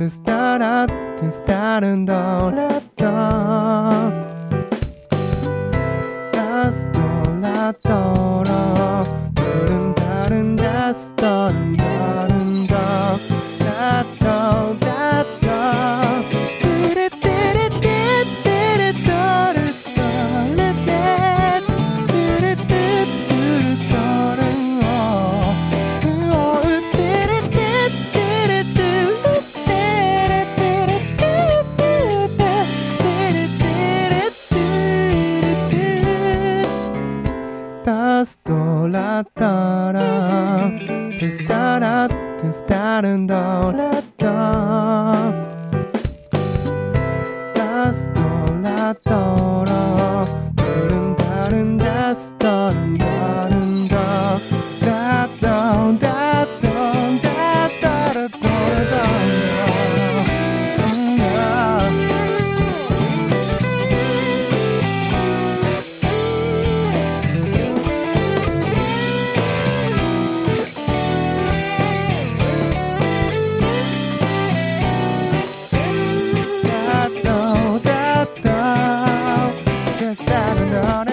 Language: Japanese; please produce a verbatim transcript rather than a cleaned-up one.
to start up to start and all at dawnラストラトロトゥルンタルンダストルンダルンダラトラトテレテレテテレトルトレテテレテトルトルンオウテレテテレテルテレテレテテレテレテレタストラタラテスタラテスタルンドラタラストラトロトゥルンタルンダストルンダルンダダドンダドンダダルドルドだだだだだ